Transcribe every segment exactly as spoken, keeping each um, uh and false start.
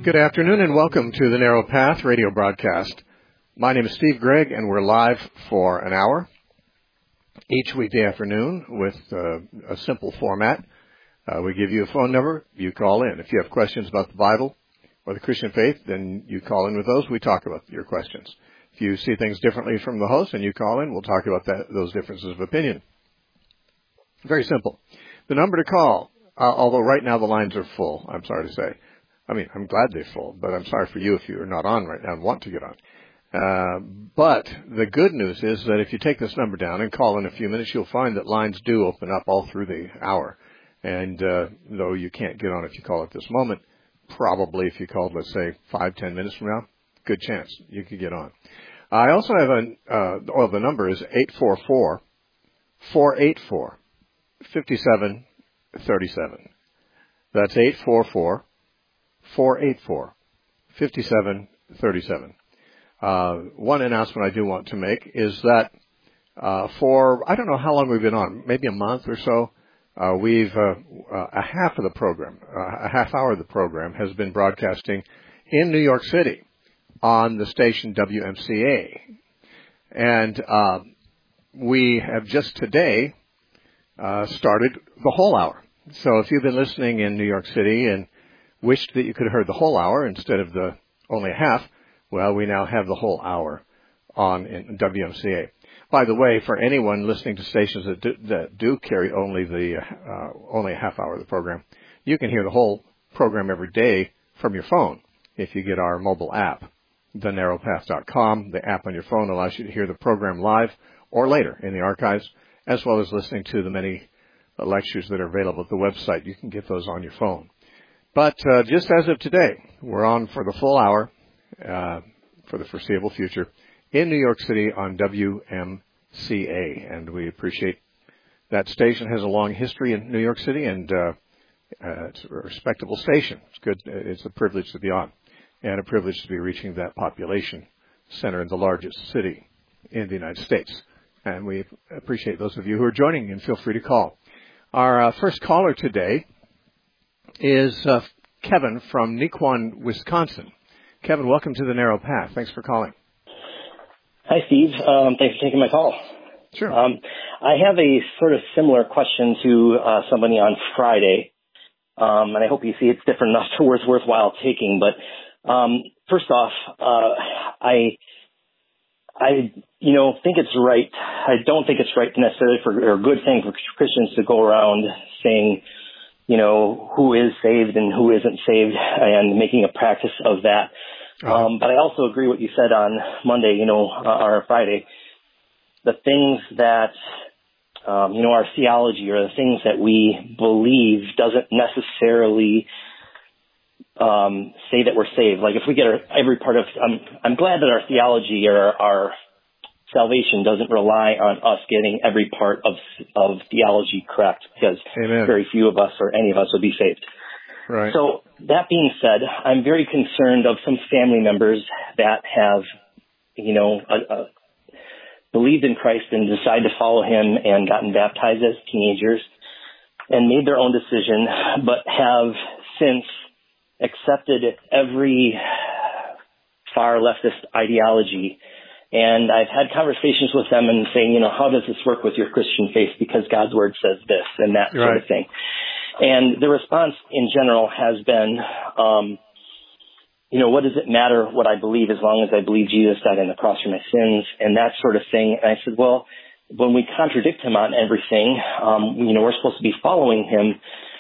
Good afternoon and welcome to the Narrow Path radio broadcast. My name is Steve Gregg and we're live for an hour each weekday afternoon with uh, a simple format. Uh, we give you a phone number, you call in. If you have questions about the Bible or the Christian faith, then you call in with those. We talk about your questions. If you see things differently from the host and you call in, we'll talk about that, those differences of opinion. Very simple. The number to call, uh, although right now the lines are full, I'm sorry to say. I mean, I'm glad they're full, but I'm sorry for you if you're not on right now and want to get on. Uh, but the good news is that if you take this number down and call in a few minutes, you'll find that lines do open up all through the hour. And uh, though you can't get on if you call at this moment, probably if you called, let's say, five, ten minutes from now, good chance you could get on. I also have a, uh, well, the number is eight four four, four eight four, five seven three seven. That's eight four four, four eight four, five seven three seven. Uh, one announcement I do want to make is that uh, for, I don't know how long we've been on, maybe a month or so, uh, we've, uh, uh, a half of the program, uh, a half hour of the program has been broadcasting in New York City on the station W M C A. And uh, we have just today uh, started the whole hour. So if you've been listening in New York City and wished that you could have heard the whole hour instead of the only half, well, we now have the whole hour on in W M C A. By the way, for anyone listening to stations that do, that do carry only the uh, only a half hour of the program, you can hear the whole program every day from your phone if you get our mobile app, the narrow path dot com. The app on your phone allows you to hear the program live or later in the archives, as well as listening to the many lectures that are available at the website. You can get those on your phone. But uh, just as of today, we're on for the full hour uh, for the foreseeable future in New York City on W M C A. And we appreciate that station has a long history in New York City, and uh, uh, it's a respectable station. It's good. It's a privilege to be on, and a privilege to be reaching that population center in the largest city in the United States. And we appreciate those of you who are joining, and feel free to call. Our uh, first caller today is uh, Kevin from Nequan, Wisconsin. Kevin, welcome to the Narrow Path. Thanks for calling. Hi, Steve. Um, thanks for taking my call. Sure. Um, I have a sort of similar question to uh, somebody on Friday, um, and I hope you see it's different enough to where it's worthwhile taking. But um, first off, uh, I, I, you know, think it's right. I don't think it's right necessarily for or a good thing for Christians to go around saying, you know, who is saved and who isn't saved, and making a practice of that. Uh-huh. Um, but I also agree what you said on Monday, you know, uh, or Friday. The things that, um, you know, our theology or the things that we believe doesn't necessarily um, say that we're saved. Like if we get our, every part of, I'm, I'm glad that our theology or our, our salvation doesn't rely on us getting every part of of theology correct, because Amen. Very few of us or any of us will be saved. Right. So that being said, I'm very concerned of some family members that have, you know, uh, uh, believed in Christ and decided to follow him and gotten baptized as teenagers and made their own decision, but have since accepted every far leftist ideology. And I've had conversations with them and saying, you know, how does this work with your Christian faith? Because God's word says this and that right. sort of thing. And the response in general has been, um, you know, what does it matter what I believe as long as I believe Jesus died on the cross for my sins and that sort of thing. And I said, well, when we contradict him on everything, um, you know, we're supposed to be following him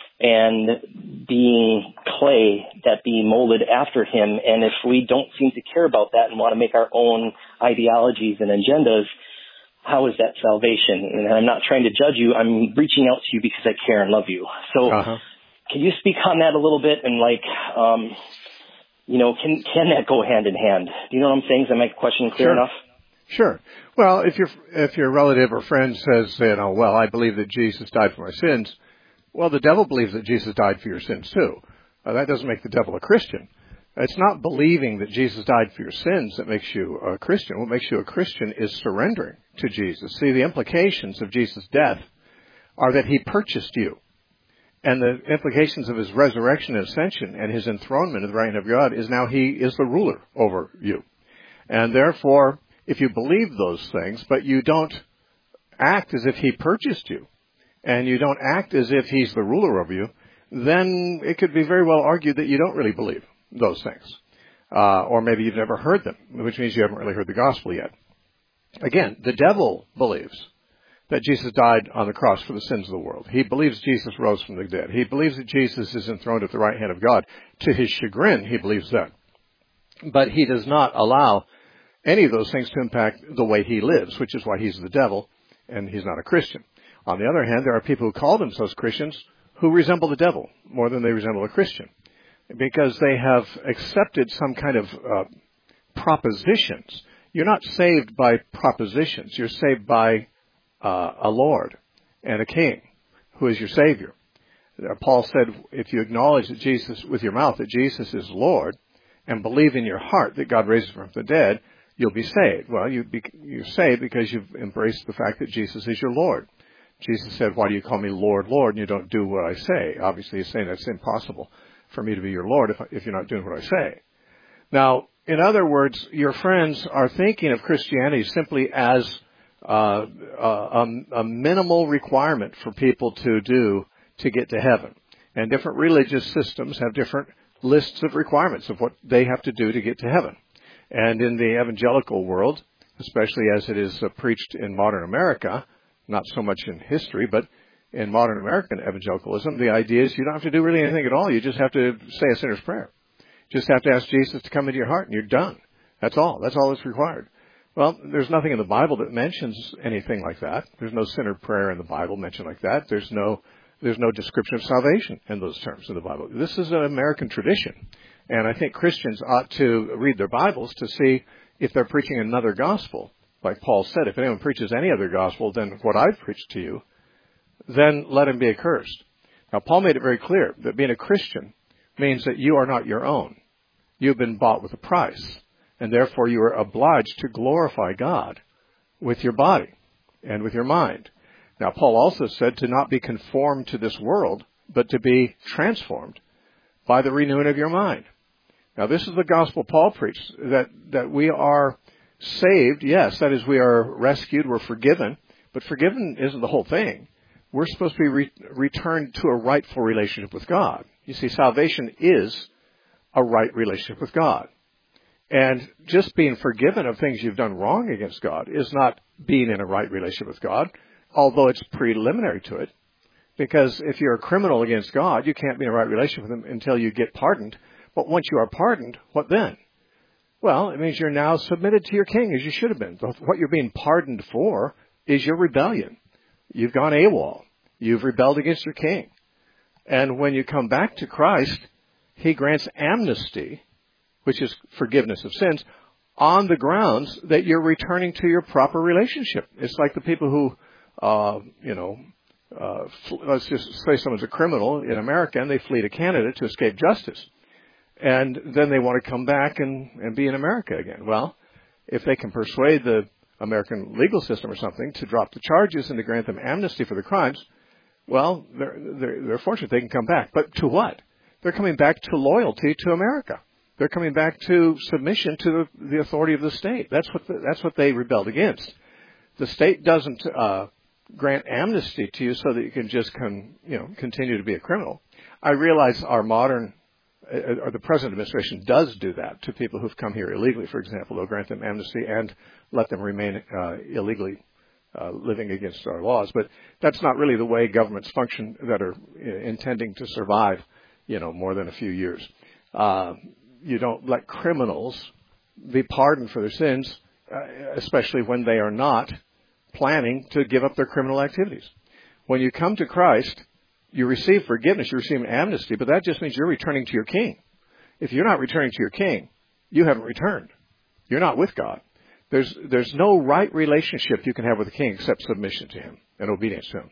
and being clay that be molded after him. And if we don't seem to care about that and want to make our own ideologies and agendas, how is that salvation? And I'm not trying to judge you. I'm reaching out to you because I care and love you. So uh-huh. Can you speak on that a little bit? And like, um, you know, can can that go hand in hand? Do you know what I'm saying? Is that my question clear sure. enough? Sure. Well, if your if your relative or friend says, you know, well, I believe that Jesus died for my sins, well, the devil believes that Jesus died for your sins too. Uh, that doesn't make the devil a Christian. It's not believing that Jesus died for your sins that makes you a Christian. What makes you a Christian is surrendering to Jesus. See, the implications of Jesus' death are that he purchased you. And the implications of his resurrection and ascension and his enthronement at the right hand of God is now he is the ruler over you. And therefore, if you believe those things, but you don't act as if he purchased you, and you don't act as if he's the ruler over you, then it could be very well argued that you don't really believe those things. Uh, or maybe you've never heard them, which means you haven't really heard the gospel yet. Again, the devil believes that Jesus died on the cross for the sins of the world. He believes Jesus rose from the dead. He believes that Jesus is enthroned at the right hand of God. To his chagrin, he believes that. But he does not allow any of those things to impact the way he lives, which is why he's the devil and he's not a Christian. On the other hand, there are people who call themselves Christians who resemble the devil more than they resemble a Christian, because they have accepted some kind of uh, propositions. You're not saved by propositions. You're saved by uh, a Lord and a King who is your Savior. Uh, Paul said, if you acknowledge that Jesus with your mouth that Jesus is Lord and believe in your heart that God raised him from the dead, you'll be saved. Well, you be, you're saved because you've embraced the fact that Jesus is your Lord. Jesus said, why do you call me Lord, Lord, and you don't do what I say? Obviously, he's saying that's impossible for me to be your Lord if, if you're not doing what I say. Now, in other words, your friends are thinking of Christianity simply as uh, a, a minimal requirement for people to do to get to heaven. And different religious systems have different lists of requirements of what they have to do to get to heaven. And in the evangelical world, especially as it is uh, preached in modern America, not so much in history, but in modern American evangelicalism, the idea is you don't have to do really anything at all. You just have to say a sinner's prayer. You just have to ask Jesus to come into your heart, and you're done. That's all. That's all that's required. Well, there's nothing in the Bible that mentions anything like that. There's no sinner prayer in the Bible mentioned like that. There's no there's no description of salvation in those terms in the Bible. This is an American tradition, and I think Christians ought to read their Bibles to see if they're preaching another gospel. Like Paul said, if anyone preaches any other gospel than what I've preached to you, then let him be accursed. Now, Paul made it very clear that being a Christian means that you are not your own. You've been bought with a price, and therefore you are obliged to glorify God with your body and with your mind. Now, Paul also said to not be conformed to this world, but to be transformed by the renewing of your mind. Now, this is the gospel Paul preached, that, that we are saved. Yes, that is, we are rescued, we're forgiven, but forgiven isn't the whole thing. We're supposed to be re- returned to a rightful relationship with God. You see, salvation is a right relationship with God. And just being forgiven of things you've done wrong against God is not being in a right relationship with God, although it's preliminary to it. Because if you're a criminal against God, you can't be in a right relationship with him until you get pardoned. But once you are pardoned, what then? Well, it means you're now submitted to your king as you should have been. What you're being pardoned for is your rebellion. You've gone AWOL. You've rebelled against your king. And when you come back to Christ, he grants amnesty, which is forgiveness of sins, on the grounds that you're returning to your proper relationship. It's like the people who, uh, you know, uh, let's just say someone's a criminal in America and they flee to Canada to escape justice. And then they want to come back and, and be in America again. Well, if they can persuade the American legal system or something to drop the charges and to grant them amnesty for the crimes, well, they're, they're, they're fortunate they can come back. But to what? They're coming back to loyalty to America. They're coming back to submission to the, the authority of the state. That's what the, that's what they rebelled against. The state doesn't uh, grant amnesty to you so that you can just con, you know continue to be a criminal. I realize our modern or the present administration does do that to people who've come here illegally, for example. They'll grant them amnesty and let them remain uh, illegally uh, living against our laws. But that's not really the way governments function that are intending to survive, you know, more than a few years. Uh, you don't let criminals be pardoned for their sins, uh, especially when they are not planning to give up their criminal activities. When you come to Christ, you receive forgiveness, you receive an amnesty, but that just means you're returning to your king. If you're not returning to your king, you haven't returned. You're not with God. There's there's no right relationship you can have with the king except submission to him and obedience to him.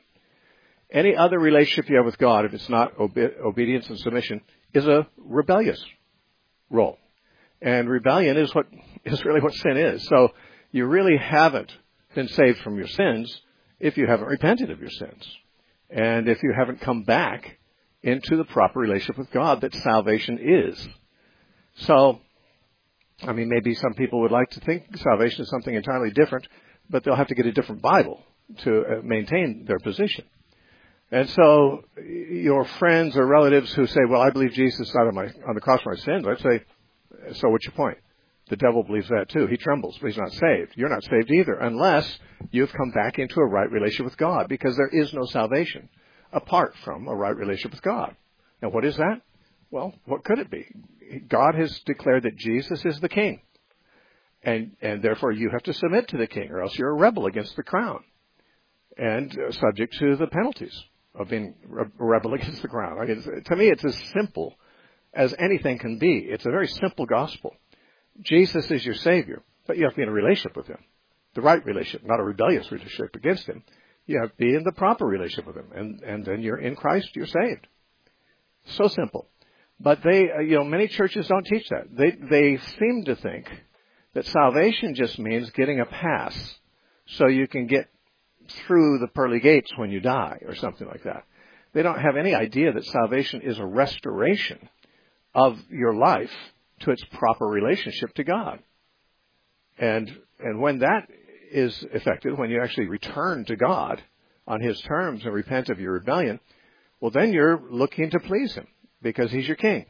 Any other relationship you have with God, if it's not obe- obedience and submission, is a rebellious role. And rebellion is what is really what sin is. So you really haven't been saved from your sins if you haven't repented of your sins. And if you haven't come back into the proper relationship with God that salvation is. So, I mean, maybe some people would like to think salvation is something entirely different, but they'll have to get a different Bible to maintain their position. And so your friends or relatives who say, well, I believe Jesus died on, my, on the cross for my sins, I'd say, so what's your point? The devil believes that too. He trembles, but he's not saved. You're not saved either, unless you've come back into a right relationship with God, because there is no salvation apart from a right relationship with God. Now, what is that? Well, what could it be? God has declared that Jesus is the king, and and therefore you have to submit to the king, or else you're a rebel against the crown, and uh, subject to the penalties of being a rebel against the crown. I mean, to me, it's as simple as anything can be. It's a very simple gospel. Jesus is your Savior, but you have to be in a relationship with Him, the right relationship, not a rebellious relationship against Him. You have to be in the proper relationship with Him, and, and then you're in Christ, you're saved. So simple. But they, uh, you know, many churches don't teach that. They, they seem to think that salvation just means getting a pass so you can get through the pearly gates when you die, or something like that. They don't have any idea that salvation is a restoration of your life to its proper relationship to God. And and when that is effected, when you actually return to God on His terms and repent of your rebellion, well, then you're looking to please Him, because He's your king.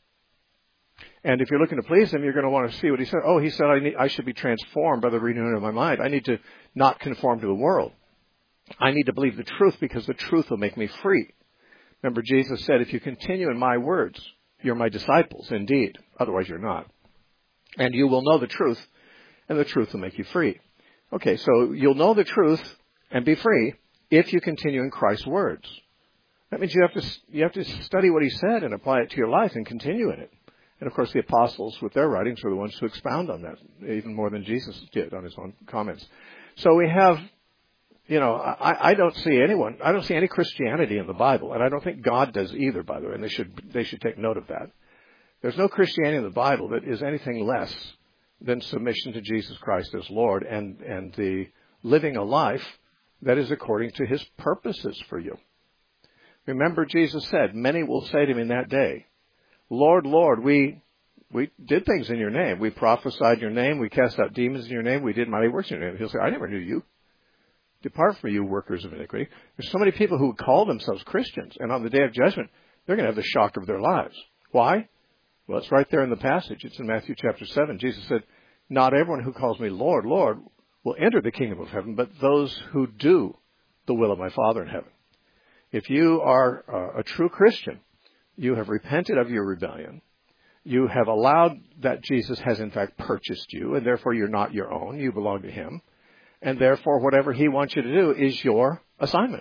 And if you're looking to please Him, you're going to want to see what He said. Oh, He said I, need, I should be transformed by the renewing of my mind. I need to not conform to the world. I need to believe the truth, because the truth will make me free. Remember, Jesus said, if you continue in my words, you're my disciples, indeed. Otherwise, you're not. And you will know the truth, and the truth will make you free. Okay, so you'll know the truth and be free if you continue in Christ's words. That means you have to you have to study what He said and apply it to your life and continue in it. And, of course, the apostles, with their writings, were the ones who expound on that, even more than Jesus did on His own comments. So we have, you know, I, I don't see anyone, I don't see any Christianity in the Bible, and I don't think God does either, by the way, and they should they should take note of that. There's no Christianity in the Bible that is anything less than submission to Jesus Christ as Lord, and, and the living a life that is according to His purposes for you. Remember, Jesus said, many will say to me in that day, Lord, Lord, we we did things in your name. We prophesied in your name. We cast out demons in your name. We did mighty works in your name. He'll say, I never knew you. Depart from you, workers of iniquity. There's so many people who call themselves Christians, and on the day of judgment, they're going to have the shock of their lives. Why? Well, it's right there in the passage. It's in Matthew chapter seven. Jesus said, not everyone who calls me Lord, Lord will enter the kingdom of heaven, but those who do the will of my Father in heaven. If you are uh, a true Christian, you have repented of your rebellion. You have allowed that Jesus has in fact purchased you, and therefore you're not your own. You belong to Him. And therefore whatever He wants you to do is your assignment.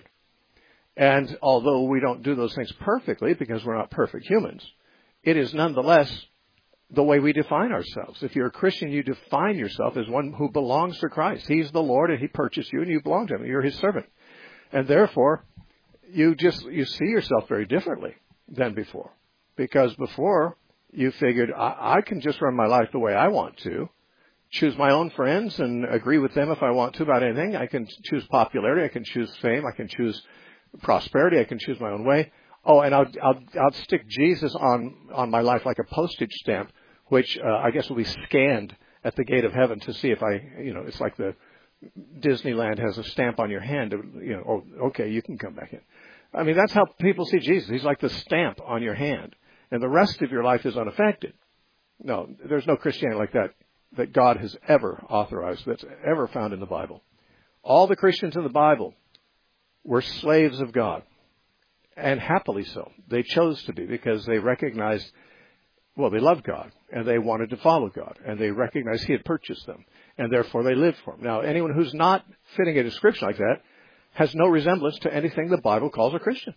And although we don't do those things perfectly, because we're not perfect humans, it is nonetheless the way we define ourselves. If you're a Christian, you define yourself as one who belongs to Christ. He's the Lord, and He purchased you, and you belong to Him. You're His servant. And therefore, you just, you see yourself very differently than before. Because before, you figured, I, I can just run my life the way I want to, choose my own friends and agree with them if I want to about anything. I can choose popularity. I can choose fame. I can choose prosperity. I can choose my own way. Oh, and I'll, I'll, I'll stick Jesus on, on my life like a postage stamp, which uh, I guess will be scanned at the gate of heaven to see if I, you know, it's like the Disneyland has a stamp on your hand. You know, oh, okay, you can come back in. I mean, that's how people see Jesus. He's like the stamp on your hand, and the rest of your life is unaffected. No, there's no Christianity like that that God has ever authorized, that's ever found in the Bible. All the Christians in the Bible were slaves of God, and happily so. They chose to be because they recognized, well, they loved God, and they wanted to follow God, and they recognized He had purchased them, and therefore they lived for Him. Now, anyone who's not fitting a description like that has no resemblance to anything the Bible calls a Christian.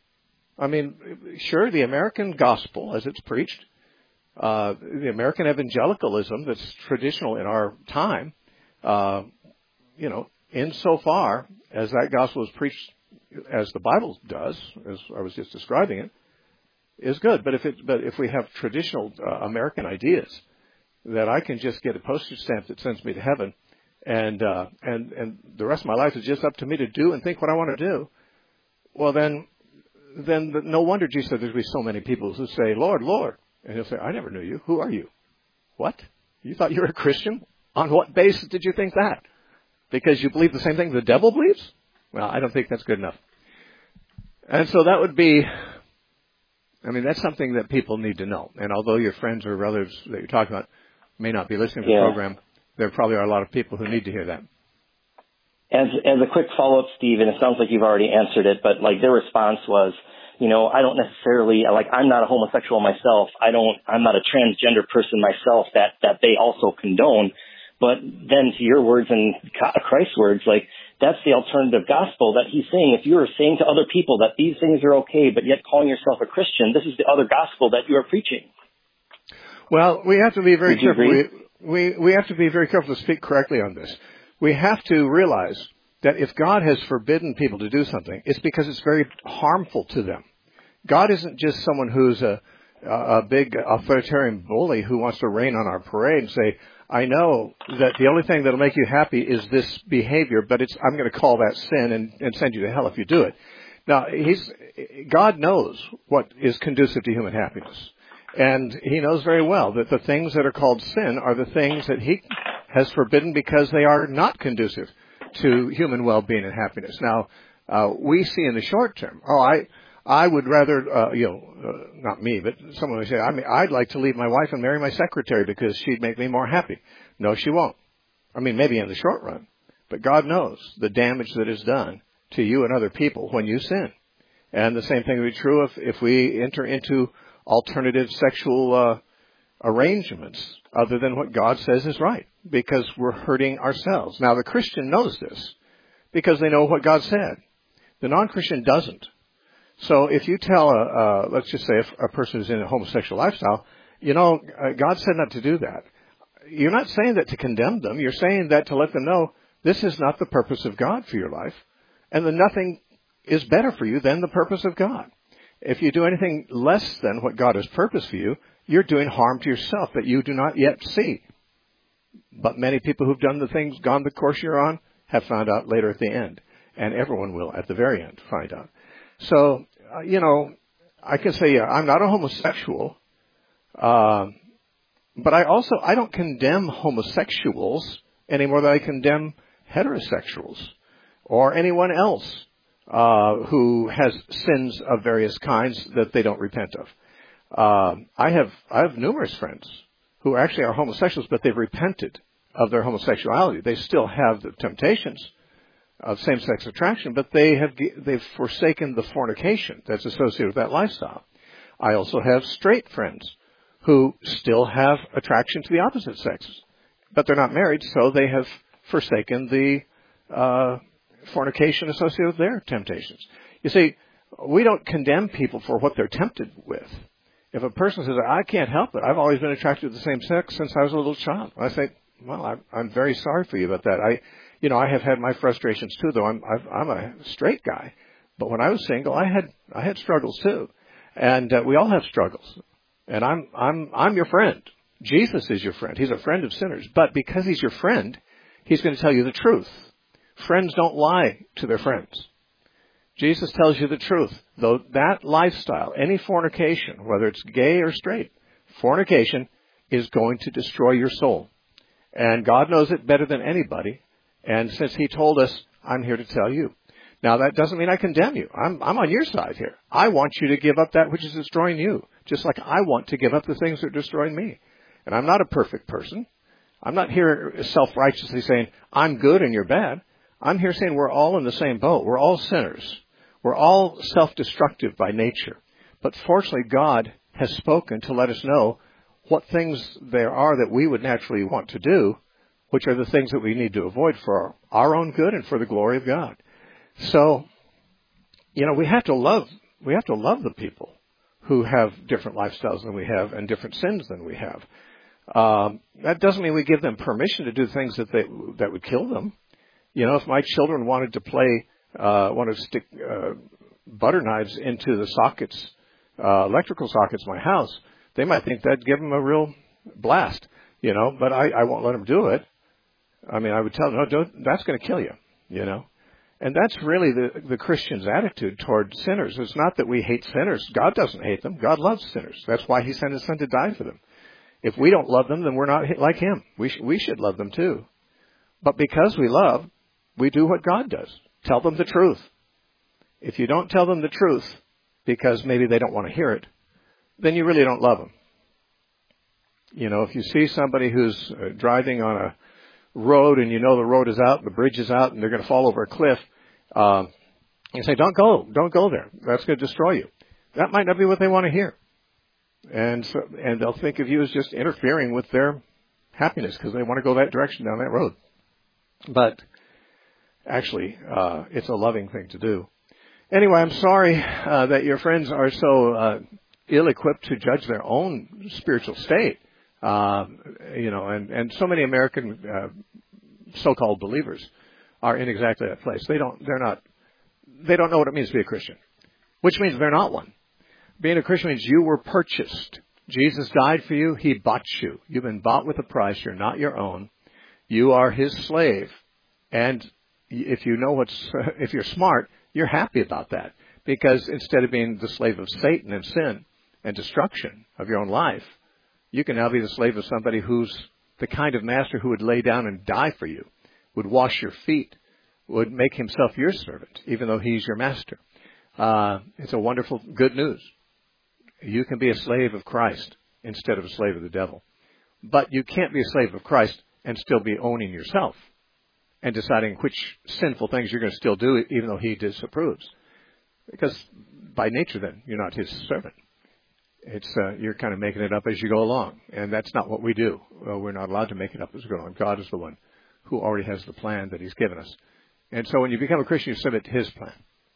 I mean, sure, the American gospel, as it's preached, uh, the American evangelicalism that's traditional in our time, uh, you know, insofar as that gospel is preached as the Bible does, as I was just describing it, is good. But if it, but if we have traditional uh, American ideas that I can just get a postage stamp that sends me to heaven, and uh, and and the rest of my life is just up to me to do and think what I want to do, well then then the, no wonder Jesus said there's going to be so many people who say, Lord, Lord. And he'll say, I never knew you. Who are you? What? You thought you were a Christian? On what basis did you think that? Because you believe the same thing the devil believes? Well, I don't think that's good enough. And so that would be, I mean, that's something that people need to know. And although your friends or relatives that you're talking about may not be listening to the yeah. program, there probably are a lot of people who need to hear that. As as a quick follow-up, Steve, and it sounds like you've already answered it, but like their response was, you know, I don't necessarily, like I'm not a homosexual myself. I don't, I'm not a transgender person myself that, that they also condone. But then to your words and Christ's words, like that's the alternative gospel that he's saying. If you are saying to other people that these things are okay, but yet calling yourself a Christian, this is the other gospel that you are preaching. Well, we have to be very Would you careful. agree? We, we, we have to be very careful to speak correctly on this. We have to realize that if God has forbidden people to do something, it's because it's very harmful to them. God isn't just someone who's a, a big authoritarian bully who wants to rain on our parade and say, I know that the only thing that'll make you happy is this behavior, but it's, I'm going to call that sin and, and send you to hell if you do it. Now, he's, God knows what is conducive to human happiness. And he knows very well that the things that are called sin are the things that he has forbidden because they are not conducive to human well-being and happiness. Now, uh, we see in the short term, oh, I, I would rather, uh, you know, uh, not me, but someone would say, I mean, I'd like to leave my wife and marry my secretary because she'd make me more happy. No, she won't. I mean, maybe in the short run, but God knows the damage that is done to you and other people when you sin. And the same thing would be true if, if we enter into alternative sexual uh, arrangements other than what God says is right, because we're hurting ourselves. Now, the Christian knows this because they know what God said. The non-Christian doesn't. So if you tell, a, uh, let's just say if a person is in a homosexual lifestyle, you know, uh, God said not to do that. You're not saying that to condemn them. You're saying that to let them know this is not the purpose of God for your life, and that nothing is better for you than the purpose of God. If you do anything less than what God has purposed for you, you're doing harm to yourself that you do not yet see. But many people who've done the things, gone the course you're on, have found out later at the end. And everyone will at the very end find out. So, uh, you know, I can say, yeah, I'm not a homosexual. Uh, but I also, I don't condemn homosexuals any more than I condemn heterosexuals or anyone else uh, who has sins of various kinds that they don't repent of. Uh, I have I have numerous friends who actually are homosexuals, but they've repented of their homosexuality. They still have the temptations of same-sex attraction, but they have they've forsaken the fornication that's associated with that lifestyle. I also have straight friends who still have attraction to the opposite sex, but they're not married, so they have forsaken the uh, fornication associated with their temptations. You see, we don't condemn people for what they're tempted with. If a person says, I can't help it, I've always been attracted to the same sex since I was a little child, I say, well, I'm, I'm very sorry for you about that. I, you know, I have had my frustrations too, though I'm, I've, I'm a straight guy. But when I was single, I had, I had struggles too. And uh, we all have struggles. And I'm, I'm, I'm your friend. Jesus is your friend. He's a friend of sinners. But because he's your friend, he's going to tell you the truth. Friends don't lie to their friends. Jesus tells you the truth. Though that lifestyle, any fornication, whether it's gay or straight, fornication is going to destroy your soul. And God knows it better than anybody. And since he told us, I'm here to tell you. Now, that doesn't mean I condemn you. I'm, I'm on your side here. I want you to give up that which is destroying you, just like I want to give up the things that are destroying me. And I'm not a perfect person. I'm not here self-righteously saying, I'm good and you're bad. I'm here saying we're all in the same boat. We're all sinners. We're all self-destructive by nature. But fortunately, God has spoken to let us know what things there are that we would naturally want to do, which are the things that we need to avoid for our own good and for the glory of God. So, you know, we have to love, we have to love the people who have different lifestyles than we have and different sins than we have. Um, that doesn't mean we give them permission to do things that they, that would kill them. You know, if my children wanted to play, uh, wanted to stick, uh, butter knives into the sockets, uh, electrical sockets in my house, they might think that'd give them a real blast, you know, but I, I won't let them do it. I mean, I would tell them, no, don't, that's going to kill you, you know. And that's really the, the Christian's attitude toward sinners. It's not that we hate sinners. God doesn't hate them. God loves sinners. That's why he sent his son to die for them. If we don't love them, then we're not like him. We, sh- we should love them too. But because we love, we do what God does. Tell them the truth. If you don't tell them the truth, because maybe they don't want to hear it, then you really don't love them. You know, if you see somebody who's uh, driving on a road and you know the road is out, the bridge is out, and they're going to fall over a cliff, um, you say, don't go, don't go there. That's going to destroy you. That might not be what they want to hear. And so, and they'll think of you as just interfering with their happiness because they want to go that direction down that road. But actually, uh, it's a loving thing to do. Anyway, I'm sorry uh, that your friends are so uh, ill-equipped to judge their own spiritual state. Uh, you know, and, and so many American uh, so-called believers are in exactly that place. They don't, they're not, they don't know what it means to be a Christian, which means they're not one. Being a Christian means you were purchased. Jesus died for you. He bought you. You've been bought with a price. You're not your own. You are his slave. And if you know what's, if you're smart, you're happy about that. Because instead of being the slave of Satan and sin and destruction of your own life, you can now be the slave of somebody who's the kind of master who would lay down and die for you, would wash your feet, would make himself your servant, even though he's your master. Uh, it's a wonderful good news. You can be a slave of Christ instead of a slave of the devil. But you can't be a slave of Christ and still be owning yourself and deciding which sinful things you're going to still do, even though he disapproves. Because by nature, then, you're not his servant. It's uh, you're kind of making it up as you go along, and that's not what we do. Well, we're not allowed to make it up as we go along. God is the one who already has the plan that he's given us. And so when you become a Christian, you submit to his plan.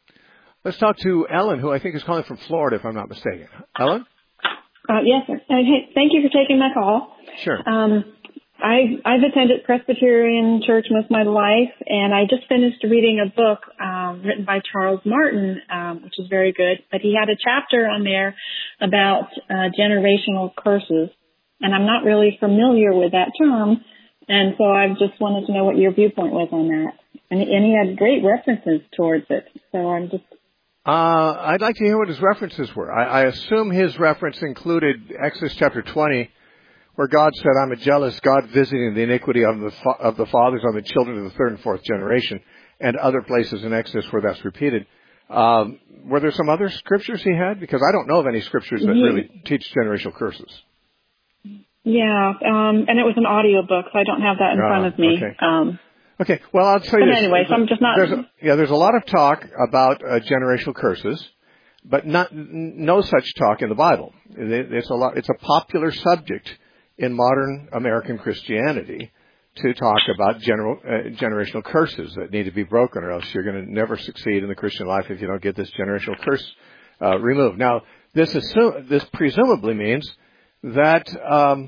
Let's talk to Ellen, who I think is calling from Florida, if I'm not mistaken. Ellen? Uh, yes, sir. Uh, hey, thank you for taking my call. Sure. Um, I, I've attended Presbyterian Church most of my life, and I just finished reading a book um, written by Charles Martin, um, which is very good. But he had a chapter on there about uh, generational curses, and I'm not really familiar with that term, and so I just wanted to know what your viewpoint was on that. And, and he had great references towards it, so I'm just... Uh, I'd like to hear what his references were. I, I assume his reference included Exodus chapter twenty, where God said, I'm a jealous God visiting the iniquity of the, fa- of the fathers on the children of the third and fourth generation, and other places in Exodus where that's repeated. Um, were there some other scriptures he had? Because I don't know of any scriptures that yeah. really teach generational curses. Yeah, um, and it was an audio book, so I don't have that in uh, front of me. Okay. Um, Okay, well, I'll tell you but this. anyway, so I'm just not... There's a, yeah, there's a lot of talk about uh, generational curses, but not n- no such talk in the Bible. It, it's a lot. It's a popular subject in modern American Christianity to talk about general uh, generational curses that need to be broken, or else you're going to never succeed in the Christian life if you don't get this generational curse uh, removed. Now, this assume, this presumably means that um,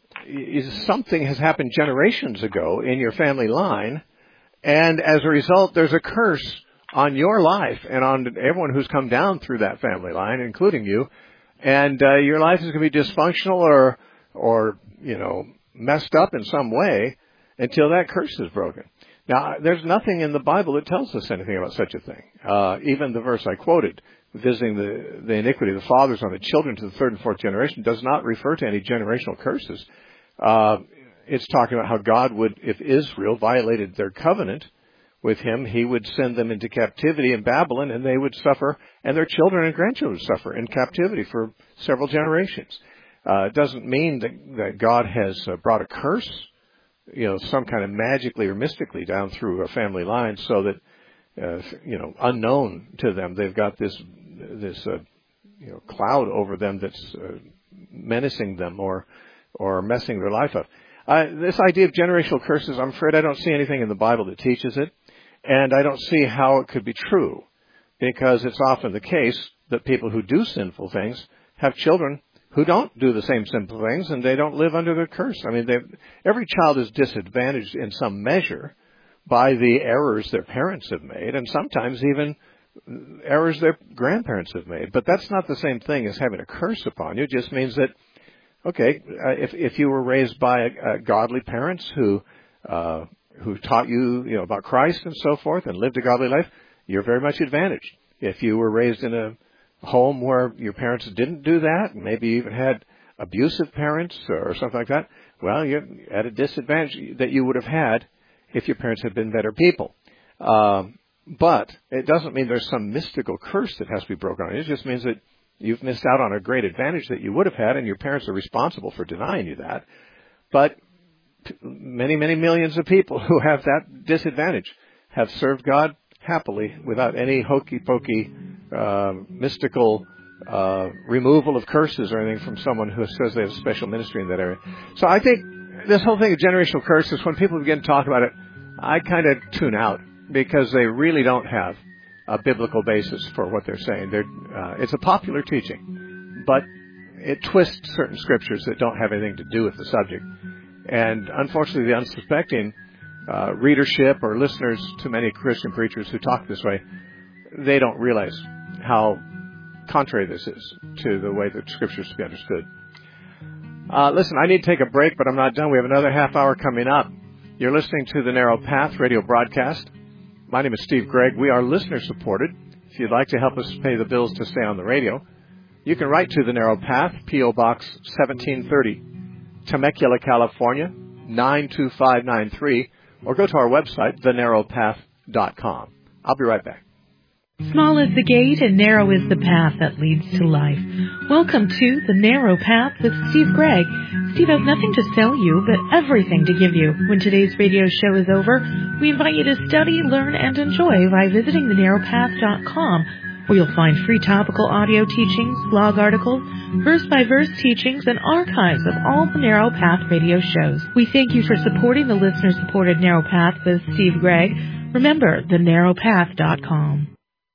something has happened generations ago in your family line, and as a result, there's a curse on your life and on everyone who's come down through that family line, including you, and uh, your life is going to be dysfunctional or, or you know, messed up in some way until that curse is broken. Now, there's nothing in the Bible that tells us anything about such a thing. Uh, even the verse I quoted, visiting the, the iniquity of the fathers on the children to the third and fourth generation, does not refer to any generational curses. Uh, it's talking about how God would, if Israel violated their covenant with him, he would send them into captivity in Babylon, and they would suffer, and their children and grandchildren would suffer in captivity for several generations. Uh, it doesn't mean that, that God has uh, brought a curse, you know, some kind of magically or mystically down through a family line so that, uh, you know, unknown to them, they've got this, this, uh, you know, cloud over them that's uh, menacing them or, or messing their life up. Uh, this idea of generational curses, I'm afraid I don't see anything in the Bible that teaches it, and I don't see how it could be true, because it's often the case that people who do sinful things have children who don't do the same sinful things, and they don't live under the curse. I mean, every child is disadvantaged in some measure by the errors their parents have made, and sometimes even errors their grandparents have made. But that's not the same thing as having a curse upon you. It just means that, okay, uh, if if you were raised by uh, godly parents who uh, who taught you, you know, about Christ and so forth and lived a godly life, you're very much advantaged. If you were raised in a home where your parents didn't do that, and maybe even had abusive parents or something like that, well, you're at a disadvantage that you would have had if your parents had been better people. Um, but it doesn't mean there's some mystical curse that has to be broken on. It just means that you've missed out on a great advantage that you would have had, and your parents are responsible for denying you that. But many, many millions of people who have that disadvantage have served God happily without any hokey-pokey, uh, mystical uh, removal of curses or anything from someone who says they have special ministry in that area. So I think this whole thing of generational curses, when people begin to talk about it, I kind of tune out because they really don't have a biblical basis for what they're saying. They're, uh, it's a popular teaching, but it twists certain scriptures that don't have anything to do with the subject. And unfortunately, the unsuspecting uh, readership or listeners to many Christian preachers who talk this way, they don't realize how contrary this is to the way that Scripture is to be understood. Uh, listen, I need to take a break, but I'm not done. We have another half hour coming up. You're listening to the Narrow Path radio broadcast. My name is Steve Gregg. We are listener-supported. If you'd like to help us pay the bills to stay on the radio, you can write to the Narrow Path, P O. Box seventeen thirty, Temecula, California, nine two five nine three, or go to our website, the narrow path dot com. I'll be right back. Small is the gate and narrow is the path that leads to life. Welcome to The Narrow Path with Steve Gregg. Steve has nothing to sell you, but everything to give you. When today's radio show is over, we invite you to study, learn, and enjoy by visiting the narrow path dot com, where you'll find free topical audio teachings, blog articles, verse-by-verse teachings, and archives of all the Narrow Path radio shows. We thank you for supporting the listener-supported Narrow Path with Steve Gregg. Remember, the narrow path dot com.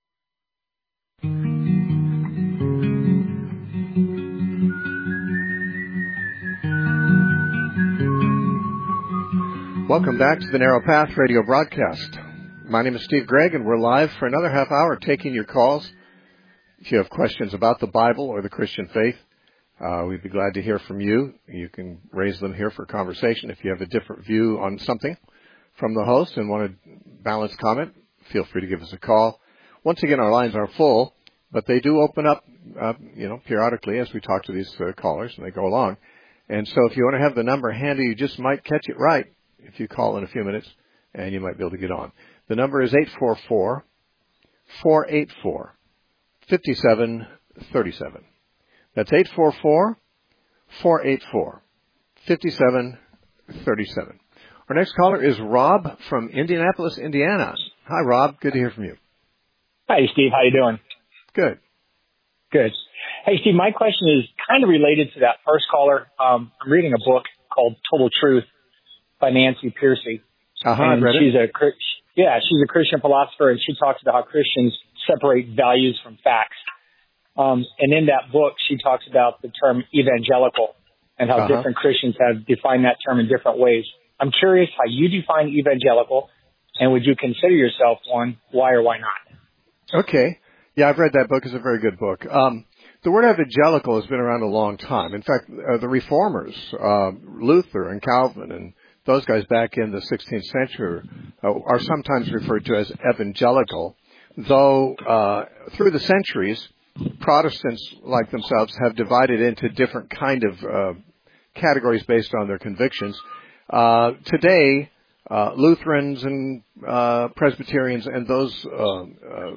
Welcome back to the Narrow Path radio broadcast. My name is Steve Gregg, and we're live for another half hour taking your calls. If you have questions about the Bible or the Christian faith, uh, we'd be glad to hear from you. You can raise them here for conversation. If you have a different view on something from the host and want a balanced comment, feel free to give us a call. Once again, our lines are full, but they do open up, uh, you know, periodically as we talk to these uh, callers and they go along. And so if you want to have the number handy, you just might catch it right if you call in a few minutes, and you might be able to get on. The number is eight four four, four eight four, five seven three seven. That's eight four four, four eight four, five seven three seven. Our next caller is Rob from Indianapolis, Indiana. Hi, Rob. Good to hear from you. Hi, Steve. How you doing? Good. Good. Hey, Steve, my question is kind of related to that first caller. Um, I'm reading a book called Total Truth by Nancy Pearcey. Uh-huh, and I've read she's it. a yeah, she's a Christian philosopher, and she talks about how Christians separate values from facts. Um, and in that book, she talks about the term evangelical and how uh-huh. different Christians have defined that term in different ways. I'm curious how you define evangelical, and would you consider yourself one? Why or why not? Okay. Yeah, I've read that book. It's a very good book. Um, the word evangelical has been around a long time. In fact, uh, the reformers, uh, Luther and Calvin and those guys back in the sixteenth century uh, are sometimes referred to as evangelical, though uh, through the centuries, Protestants like themselves have divided into different kind of uh, categories based on their convictions. Uh, today, uh, Lutherans and uh, Presbyterians and those uh, uh,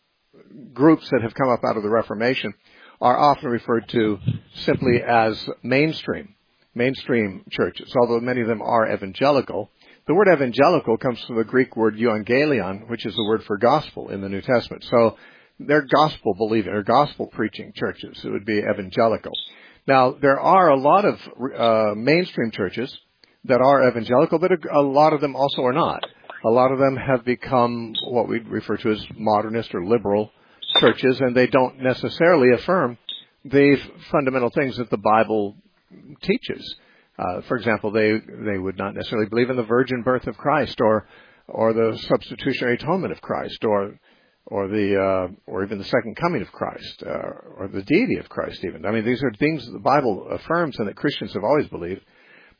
groups that have come up out of the Reformation are often referred to simply as mainstream. mainstream churches, although many of them are evangelical. The word evangelical comes from the Greek word euangelion, which is the word for gospel in the New Testament. So they're gospel-believing or gospel-preaching churches. It would be evangelical. Now, there are a lot of uh, mainstream churches that are evangelical, but a, a lot of them also are not. A lot of them have become what we refer to as modernist or liberal churches, and they don't necessarily affirm the fundamental things that the Bible teaches. Uh, for example, they they would not necessarily believe in the virgin birth of Christ, or or the substitutionary atonement of Christ, or or the uh, or even the second coming of Christ, uh, or the deity of Christ. Even I mean, these are things that the Bible affirms and that Christians have always believed.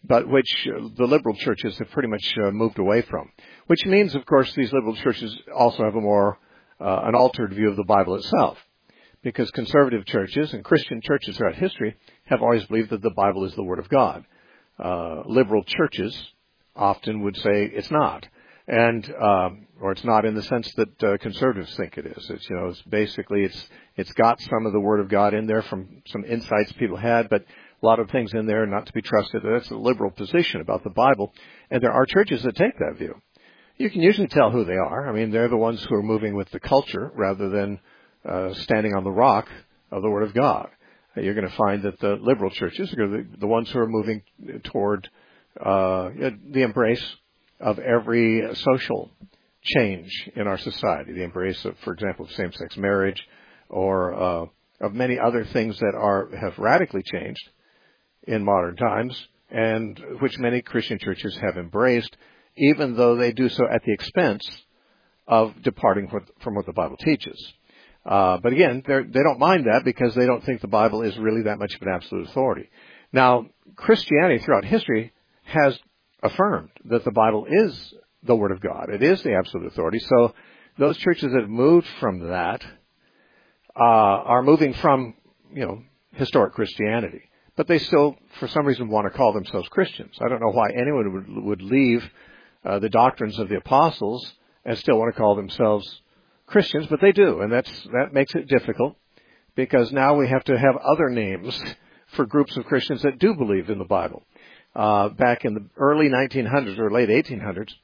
but which uh, the liberal churches have pretty much uh, moved away from. Which means, of course, these liberal churches also have a more, uh, an altered view of the Bible itself. Because conservative churches and Christian churches throughout history have always believed that the Bible is the Word of God. Uh, liberal churches often would say it's not. And, um, or it's not in the sense that uh, conservatives think it is. It's, you know, it's basically, it's, it's got some of the Word of God in there from some insights people had, but a lot of things in there not to be trusted. That's a liberal position about the Bible. And there are churches that take that view. You can usually tell who they are. I mean, they're the ones who are moving with the culture rather than uh, standing on the rock of the Word of God. You're going to find that the liberal churches are the, the ones who are moving toward uh, the embrace of every social change in our society, the embrace of, for example, of same-sex marriage, or uh, of many other things that are have radically changed in modern times, and which many Christian churches have embraced, even though they do so at the expense of departing from what the Bible teaches. Uh, but again, they don't mind that because they don't think the Bible is really that much of an absolute authority. Now, Christianity throughout history has affirmed that the Bible is the Word of God. It is the absolute authority. So those churches that have moved from that uh, are moving from, you know, historic Christianity. But they still, for some reason, want to call themselves Christians. I don't know why anyone would, would leave uh, the doctrines of the apostles and still want to call themselves Christians, but they do, and that's that makes it difficult because now we have to have other names for groups of Christians that do believe in the Bible. Uh, back in the early nineteen hundreds or late eighteen hundreds,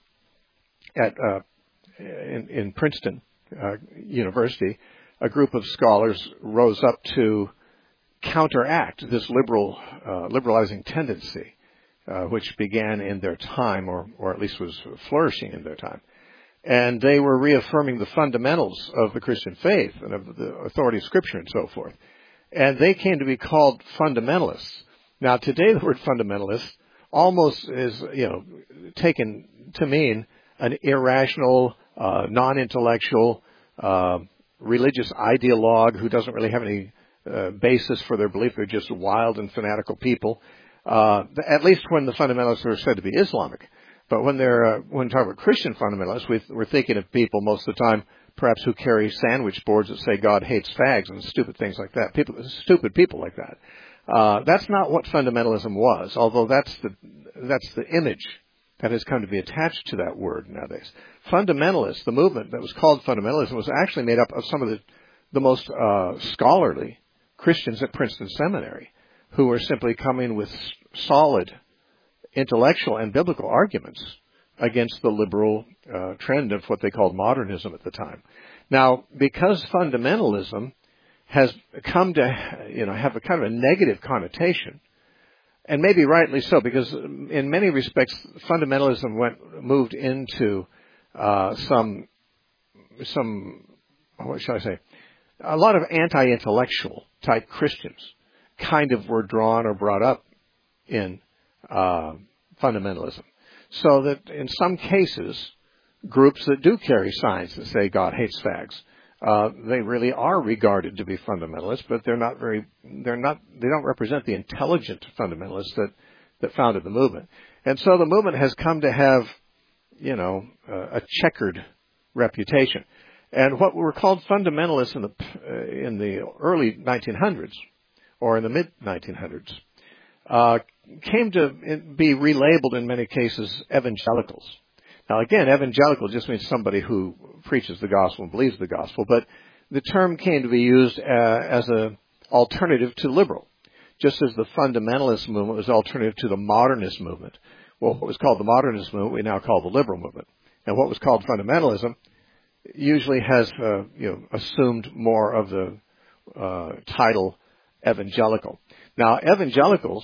at uh, in, in Princeton uh, University, a group of scholars rose up to counteract this liberal, uh, liberalizing tendency, uh, which began in their time, or or at least was flourishing in their time. And they were reaffirming the fundamentals of the Christian faith and of the authority of Scripture and so forth. And they came to be called fundamentalists. Now, today the word fundamentalist almost is, you know, taken to mean an irrational, uh, non-intellectual, uh, religious ideologue who doesn't really have any uh, basis for their belief. They're just wild and fanatical people, uh, at least when the fundamentalists are said to be Islamic. But when they're uh, when we talk about Christian fundamentalists, we, we're thinking of people most of the time, perhaps who carry sandwich boards that say God hates fags and stupid things like that. People, stupid people like that. Uh, that's not what fundamentalism was, although that's the that's the image that has come to be attached to that word nowadays. Fundamentalists, the movement that was called fundamentalism, was actually made up of some of the the most uh, scholarly Christians at Princeton Seminary, who were simply coming with solid intellectual and biblical arguments against the liberal uh, trend of what they called modernism at the time. Now, because fundamentalism has come to, you know, have a kind of a negative connotation, and maybe rightly so, because in many respects, fundamentalism went moved into uh, some some what shall I say, a lot of anti-intellectual type Christians kind of were drawn or brought up in Uh, fundamentalism. So that in some cases, groups that do carry signs that say God hates fags, uh, they really are regarded to be fundamentalists, but they're not very, they're not, they don't represent the intelligent fundamentalists that, that founded the movement. And so the movement has come to have, you know, uh, a checkered reputation. And what were called fundamentalists in the, uh, in the early nineteen hundreds, or in the mid nineteen hundreds, uh, came to be relabeled in many cases evangelicals. Now again, evangelical just means somebody who preaches the gospel and believes the gospel, but the term came to be used uh, as an alternative to liberal, just as the fundamentalist movement was alternative to the modernist movement. Well, what was called the modernist movement, we now call the liberal movement. And what was called fundamentalism usually has uh, you know, assumed more of the uh, title evangelical. Now, evangelicals,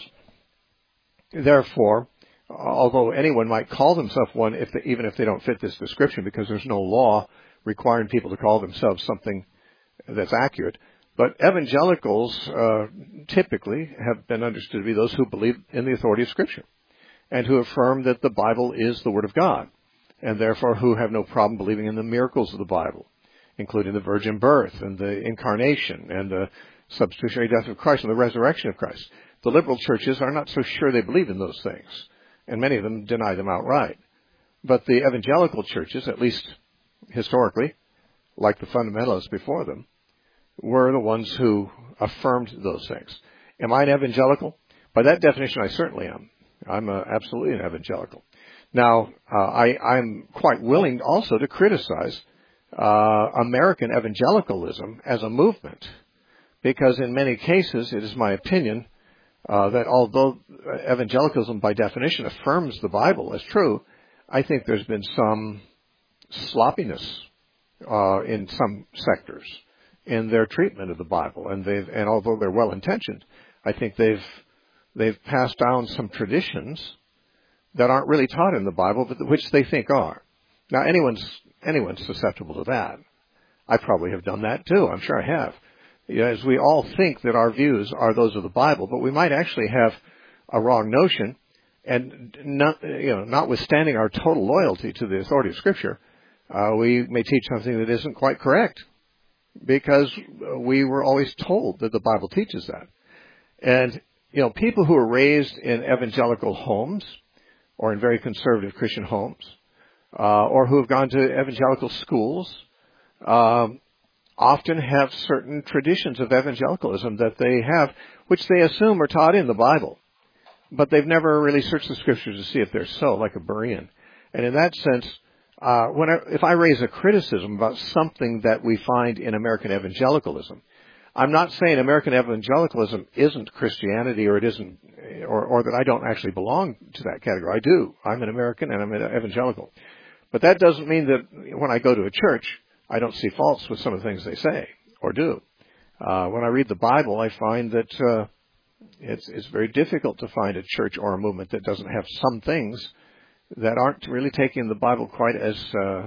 therefore, although anyone might call themselves one, if they, even if they don't fit this description, because there's no law requiring people to call themselves something that's accurate, but evangelicals uh, typically have been understood to be those who believe in the authority of Scripture and who affirm that the Bible is the Word of God, and therefore who have no problem believing in the miracles of the Bible, including the virgin birth and the incarnation and the substitutionary death of Christ and the resurrection of Christ. The liberal churches are not so sure they believe in those things, and many of them deny them outright. But the evangelical churches, at least historically, like the fundamentalists before them, were the ones who affirmed those things. Am I an evangelical? By that definition, I certainly am. I'm a, absolutely an evangelical. Now, uh, I, I'm quite willing also to criticize uh, American evangelicalism as a movement, because in many cases, it is my opinion uh, that although evangelicalism by definition affirms the Bible as true, I think there's been some sloppiness uh, in some sectors in their treatment of the Bible, and they've and although they're well intentioned, I think they've they've passed down some traditions that aren't really taught in the Bible, but which they think are. Now, anyone's anyone's susceptible to that. I probably have done that too. I'm sure I have. You know, as we all think that our views are those of the Bible, but we might actually have a wrong notion, and not, you know, notwithstanding our total loyalty to the authority of Scripture, uh, we may teach something that isn't quite correct, because we were always told that the Bible teaches that. And, you know, people who are raised in evangelical homes or in very conservative Christian homes, uh, or who have gone to evangelical schools, um, often have certain traditions of evangelicalism that they have, which they assume are taught in the Bible. But they've never really searched the Scriptures to see if they're so, like a Berean. And in that sense, Uh, when I, if I raise a criticism about something that we find in American evangelicalism, I'm not saying American evangelicalism isn't Christianity or it isn't, or, or that I don't actually belong to that category. I do. I'm an American and I'm an evangelical. But that doesn't mean that when I go to a church, I don't see faults with some of the things they say or do. Uh, when I read the Bible, I find that uh, it's, it's very difficult to find a church or a movement that doesn't have some things that aren't really taking the Bible quite as, uh,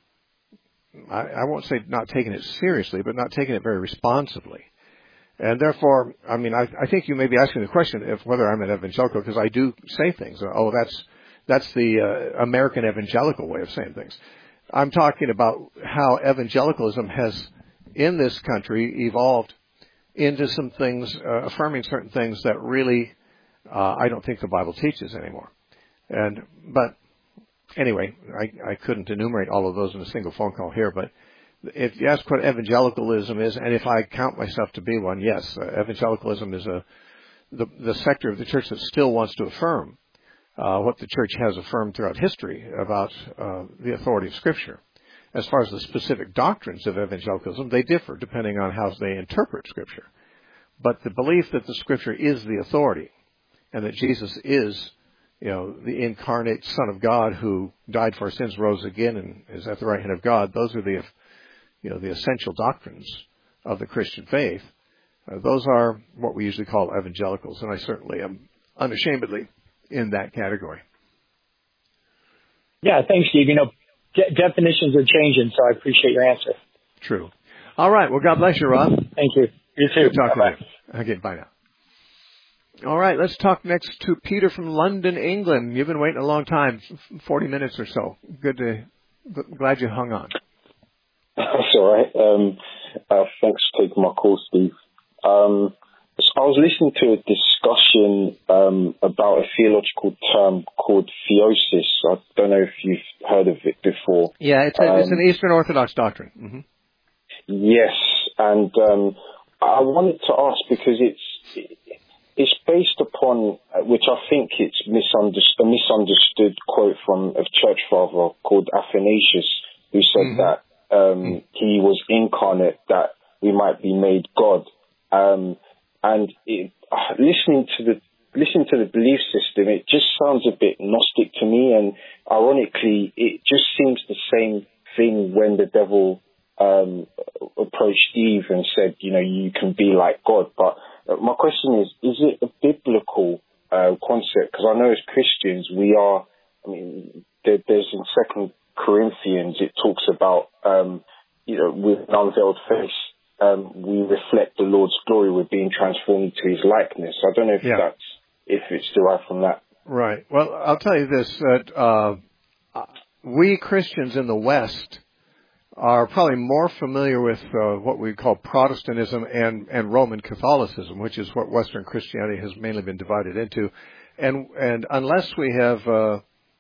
I, I won't say not taking it seriously, but not taking it very responsibly. And therefore, I mean, I, I think you may be asking the question of whether I'm an evangelical, because I do say things. Oh, that's that's the uh, American evangelical way of saying things. I'm talking about how evangelicalism has, in this country, evolved into some things, uh, affirming certain things that really uh, I don't think the Bible teaches anymore. And, but anyway, I, I couldn't enumerate all of those in a single phone call here, but if you ask what evangelicalism is, and if I count myself to be one, yes, uh, evangelicalism is a, the, the sector of the church that still wants to affirm, uh, what the church has affirmed throughout history about, uh, the authority of Scripture. As far as the specific doctrines of evangelicalism, they differ depending on how they interpret Scripture. But the belief that the Scripture is the authority, and that Jesus is, you know, the incarnate Son of God who died for our sins, rose again, and is at the right hand of God. Those are the, you know, the essential doctrines of the Christian faith. Uh, those are what we usually call evangelicals, and I certainly am unashamedly in that category. Yeah, thanks, Steve. You know, de- definitions are changing, so I appreciate your answer. True. All right. Well, God bless you, Rob. Thank you. You too. Good talking Bye-bye. to you. Okay, bye now. All right, let's talk next to Peter from London, England. You've been waiting a long time, forty minutes or so. Good to, glad you hung on. That's all right. Um, uh, thanks for taking my call, Steve. Um, so I was listening to a discussion um, about a theological term called theosis. I don't know if you've heard of it before. Yeah, it's, a, um, it's an Eastern Orthodox doctrine. Mm-hmm. Yes, and um, I wanted to ask because it's it's based upon, which I think it's misunderstood, a misunderstood quote from a church father called Athanasius, who said mm-hmm. that um, mm-hmm. he was incarnate, that we might be made God. Um, and it, uh, listening to the listening to the belief system, it just sounds a bit Gnostic to me. And ironically, it just seems the same thing when the devil um, approached Eve and said, you know, you can be like God. But uh, my question is, is it a biblical uh, concept? Because I know as Christians, we are, I mean, there, there's in Second Corinthians, it talks about, um, you know, with an unveiled face, um, we reflect the Lord's glory. We're being transformed to his likeness. I don't know if yeah. that's, if it's derived from that. Right. Well, I'll tell you this, that uh, we Christians in the West are probably more familiar with uh, what we call Protestantism and, and Roman Catholicism, which is what Western Christianity has mainly been divided into. And and unless we have uh,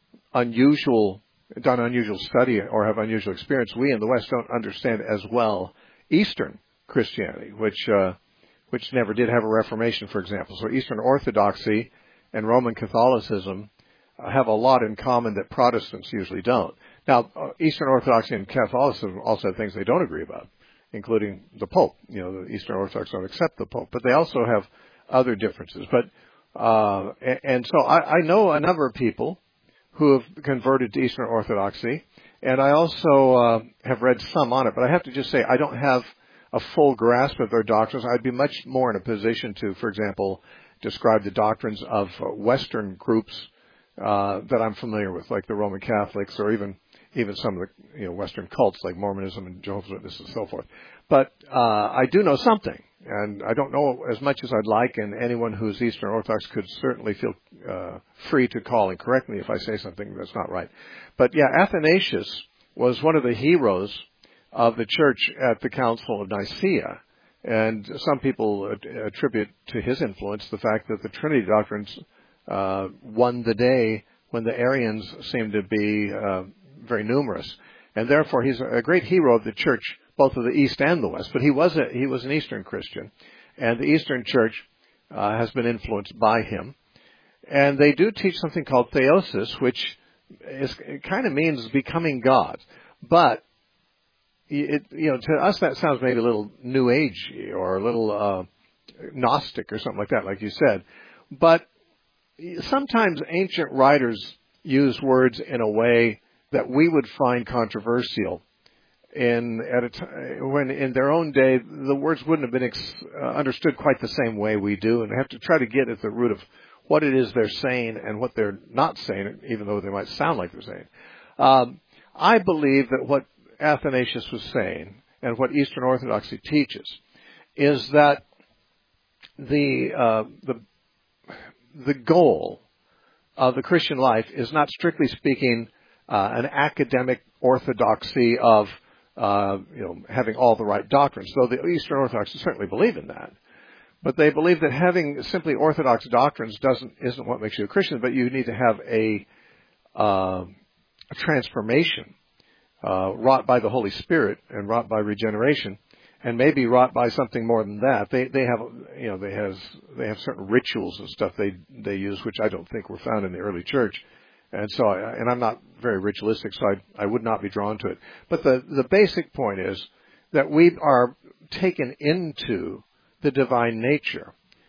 unusual done unusual study or have unusual experience, we in the West don't understand as well Eastern Christianity, which uh, which never did have a Reformation, for example. So Eastern Orthodoxy and Roman Catholicism uh, have a lot in common that Protestants usually don't. Now, uh, Eastern Orthodoxy and Catholicism also have things they don't agree about, including the Pope. You know, the Eastern Orthodox don't accept the Pope, but they also have other differences. But uh, and, and so I, I know a number of people who have converted to Eastern Orthodoxy, and I also uh, have read some on it. But I have to just say I don't have a full grasp of their doctrines. I'd be much more in a position to, for example, describe the doctrines of uh, Western groups uh, that I'm familiar with, like the Roman Catholics, or even even some of the you know Western cults like Mormonism and Jehovah's Witnesses and so forth. But uh, I do know something, and I don't know as much as I'd like, and anyone who's Eastern Orthodox could certainly feel uh, free to call and correct me if I say something that's not right. But yeah, Athanasius was one of the heroes of the church at the Council of Nicaea, and some people attribute to his influence the fact that the Trinity doctrines uh, won the day when the Arians seemed to be uh, very numerous, and therefore he's a great hero of the church, both of the East and the West. But he was a, he was an Eastern Christian, and the Eastern Church uh, has been influenced by him. And they do teach something called theosis, which is, it kind of means becoming God. But it, you know, to us that sounds maybe a little New Age or a little uh, Gnostic or something like that, like you said. But sometimes ancient writers use words in a way that we would find controversial. In at a t- when in their own day, the words wouldn't have been ex- uh, understood quite the same way we do, and we have to try to get at the root of what it is they're saying and what they're not saying, even though they might sound like they're saying. Um, I believe that what Athanasius was saying and what Eastern Orthodoxy teaches is that the uh, the the goal of the Christian life is not, strictly speaking, uh, an academic orthodoxy of Uh, you know, having all the right doctrines, though the Eastern Orthodox certainly believe in that. But they believe that having simply orthodox doctrines doesn't isn't what makes you a Christian, but you need to have a, uh, a transformation uh, wrought by the Holy Spirit and wrought by regeneration, and maybe wrought by something more than that. They they have you know they has they have certain rituals and stuff they they use, which I don't think were found in the early church. And so, and I'm not very ritualistic, so I, I would not be drawn to it. But the, the basic point is that we are taken into the divine nature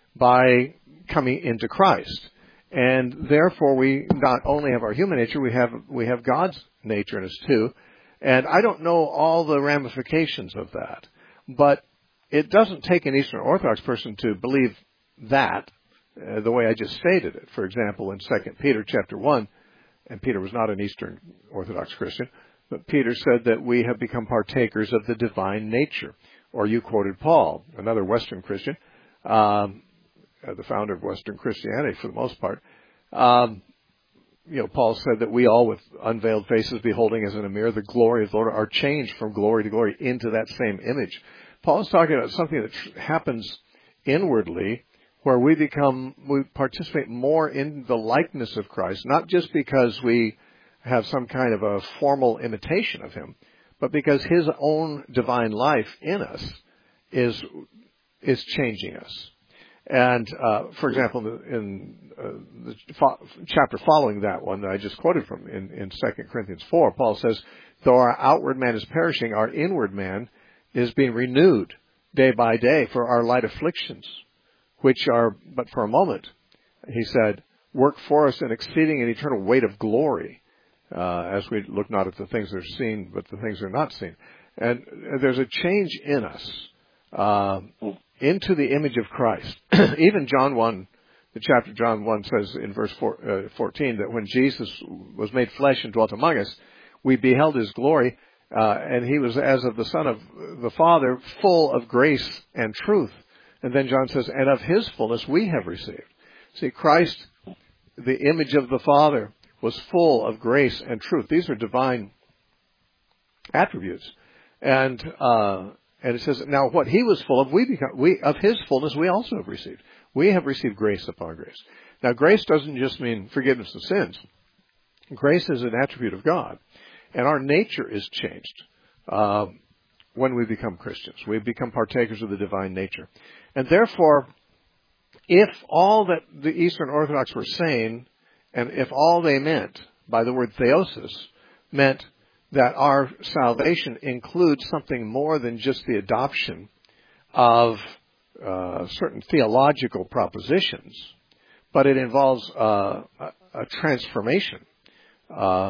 by coming into Christ. And therefore, we not only have our human nature, we have, we have God's nature in us too. And I don't know all the ramifications of that. But it doesn't take an Eastern Orthodox person to believe that uh, the way I just stated it. For example, in Second Peter chapter one, and Peter was not an Eastern Orthodox Christian, but Peter said that we have become partakers of the divine nature. Or you quoted Paul, another Western Christian, um, the founder of Western Christianity for the most part. Um, you know, Paul said that we all with unveiled faces beholding as in a mirror the glory of the Lord are changed from glory to glory into that same image. Paul is talking about something that tr- happens inwardly, where we become, we participate more in the likeness of Christ, not just because we have some kind of a formal imitation of him, but because his own divine life in us is is changing us. And, uh, for example, in uh, the fo- chapter following that one that I just quoted from in, in Second Corinthians four, Paul says, though our outward man is perishing, our inward man is being renewed day by day for our light afflictions, which are but for a moment, he said, work for us an exceeding and eternal weight of glory, uh, as we look not at the things that are seen, but the things that are not seen. And there's a change in us uh, into the image of Christ. Even John one, the chapter John one says in verse four, uh, fourteen that when Jesus was made flesh and dwelt among us, we beheld his glory, uh, and he was as of the Son of the Father, full of grace and truth. And then John says, and of his fullness we have received. See, Christ, the image of the Father, was full of grace and truth. These are divine attributes. And uh, and it says, now what he was full of, we become we of his fullness we also have received. We have received grace upon grace. Now, grace doesn't just mean forgiveness of sins. Grace is an attribute of God, and our nature is changed uh, when we become Christians. We become partakers of the divine nature, and therefore, if all that the Eastern Orthodox were saying, and if all they meant by the word theosis meant that our salvation includes something more than just the adoption of uh, certain theological propositions, but it involves uh, a, a transformation, uh,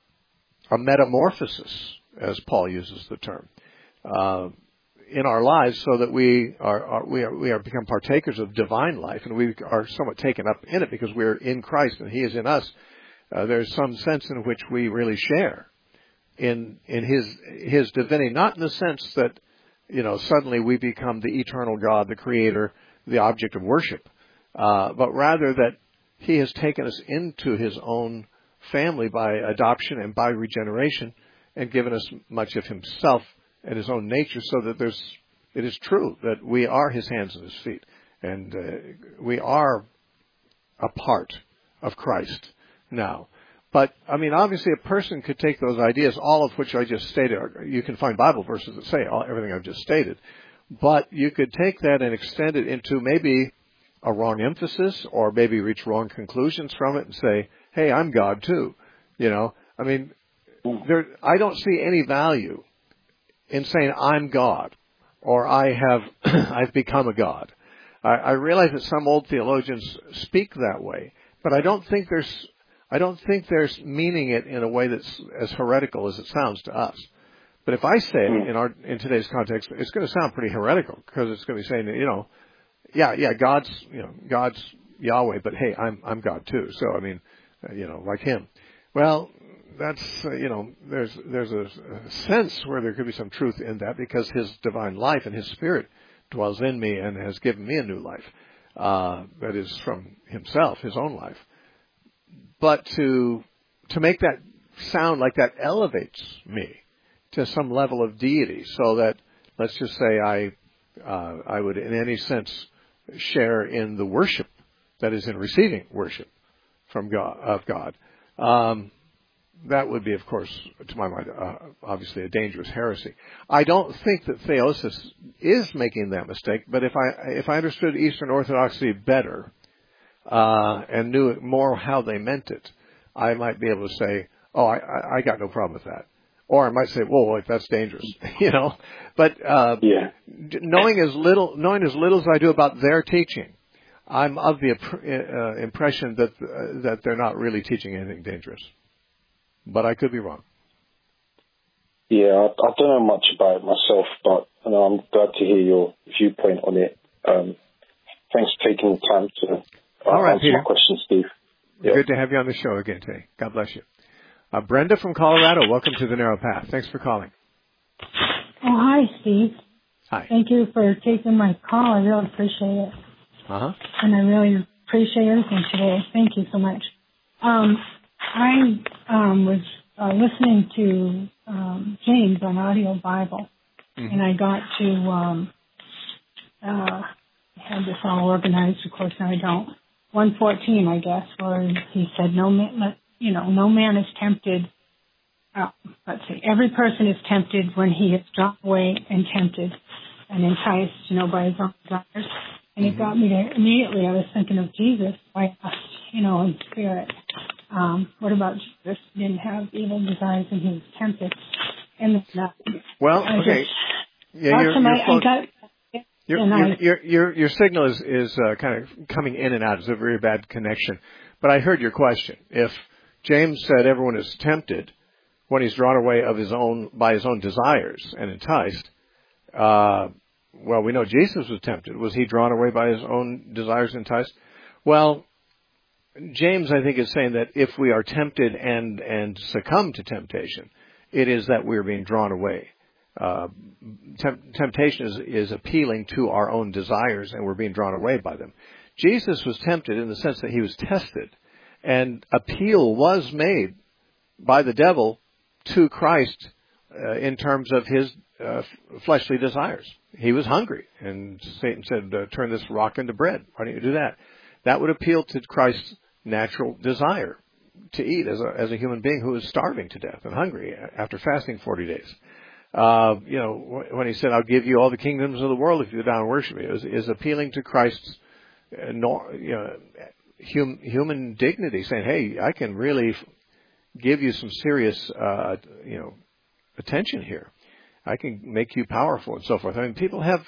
a metamorphosis, as Paul uses the term, uh, in our lives, so that we are, are we are we are become partakers of divine life, and we are somewhat taken up in it because we are in Christ and He is in us. Uh, there's some sense in which we really share in in His His divinity, not in the sense that, you know, suddenly we become the eternal God, the Creator, the object of worship, uh, but rather that He has taken us into His own family by adoption and by regeneration, and given us much of Himself and His own nature, so that there's it is true that we are His hands and His feet, and uh, we are a part of Christ now. But, I mean, obviously a person could take those ideas, all of which I just stated. You can find Bible verses that say all, everything I've just stated. But you could take that and extend it into maybe a wrong emphasis, or maybe reach wrong conclusions from it and say, hey, I'm God too. You know, I mean, there, I don't see any value in saying I'm God, or I have I've become a God. I, I realize that some old theologians speak that way, but I don't think there's I don't think there's meaning it in a way that's as heretical as it sounds to us. But if I say it in our in today's context, it's going to sound pretty heretical, because it's going to be saying that, you know, yeah, yeah, God's you know God's Yahweh, but hey, I'm I'm God too. So I mean, uh, you know, like Him. Well, that's uh, you know, there's there's a, a sense where there could be some truth in that, because His divine life and His Spirit dwells in me and has given me a new life uh, that is from Himself, His own life. But to to make that sound like that elevates me to some level of deity, so that, let's just say I uh, I would in any sense share in the worship that is in receiving worship from God of God. Um, that would be, of course, to my mind, uh, obviously a dangerous heresy. I don't think that theosis is making that mistake, but if I if I understood Eastern Orthodoxy better uh, and knew more how they meant it, I might be able to say, oh, I, I got no problem with that. Or I might say, whoa, wait, that's dangerous, you know. But uh, yeah. knowing as little, knowing as little as I do about their teaching, I'm of the uh, impression that uh, that they're not really teaching anything dangerous. But I could be wrong. Yeah, I, I don't know much about it myself, but you know, I'm glad to hear your viewpoint on it. Um, thanks for taking the time to uh, All right, answer Peter. my question, Steve. Yeah. Good to have you on the show again today. God bless you. Uh, Brenda from Colorado, welcome to The Narrow Path. Thanks for calling. Oh, hi, Steve. Hi. Thank you for taking my call. I really appreciate it. Uh-huh. And I really appreciate everything today. Thank you so much. Um, I um, was uh, listening to um, James on Audio Bible, mm-hmm. and I got to, um, uh, I had this all organized, of course, now I don't, one fourteen, I guess, where he said, no man, you know, no man is tempted, uh, let's see, every person is tempted when he is drawn away and tempted and enticed, you know, by his own desires. And it got me to, immediately I was thinking of Jesus. I asked, you know, in spirit, um, what about Jesus? He didn't have evil desires and he was tempted. And then, uh, well, I okay. Just, yeah, your, your, I, phone, I got, your, and your, I, your, your, your signal is, is uh, kind of coming in and out. It's a very bad connection. But I heard your question. If James said everyone is tempted when he's drawn away of his own by his own desires and enticed, uh, well, we know Jesus was tempted. Was he drawn away by his own desires and enticed? Well, James, I think, is saying that if we are tempted and, and succumb to temptation, it is that we're being drawn away. Uh, temp- temptation is, is appealing to our own desires, and we're being drawn away by them. Jesus was tempted in the sense that he was tested, and appeal was made by the devil to Christ uh, in terms of his uh, fleshly desires. He was hungry, and Satan said, uh, turn this rock into bread. Why don't you do that? That would appeal to Christ's natural desire to eat as a, as a human being who was starving to death and hungry after fasting forty days. Uh, you know, when he said, I'll give you all the kingdoms of the world if you go down and worship me, is, is appealing to Christ's uh, no, you know, hum, human dignity, saying, hey, I can really give you some serious, uh, you know, attention here. I can make you powerful and so forth. I mean, people have,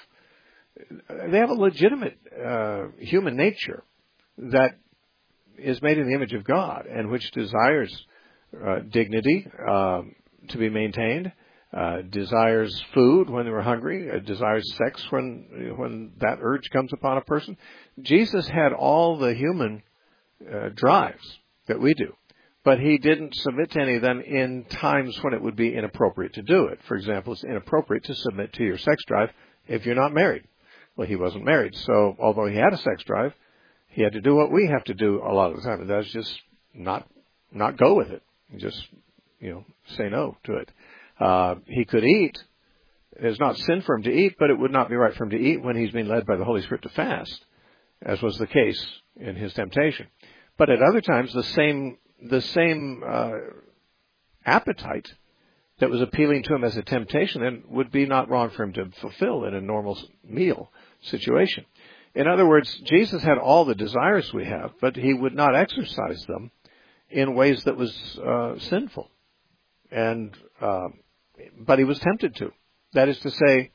they have a legitimate uh, human nature that is made in the image of God and which desires uh, dignity um, to be maintained, uh, desires food when they're hungry, uh, desires sex when when that urge comes upon a person. Jesus had all the human uh, drives that we do, but he didn't submit to any of them in times when it would be inappropriate to do it. For example, it's inappropriate to submit to your sex drive if you're not married. Well, he wasn't married, so although he had a sex drive, he had to do what we have to do a lot of the time, and that's just not not go with it. Just, you know, say no to it. Uh, he could eat. It's not sin for him to eat, but it would not be right for him to eat when he's being led by the Holy Spirit to fast, as was the case in his temptation. But at other times, the same the same uh, appetite that was appealing to him as a temptation then would be not wrong for him to fulfill in a normal meal situation. In other words, Jesus had all the desires we have, but he would not exercise them in ways that was uh, sinful. And uh, but he was tempted to. That is to say,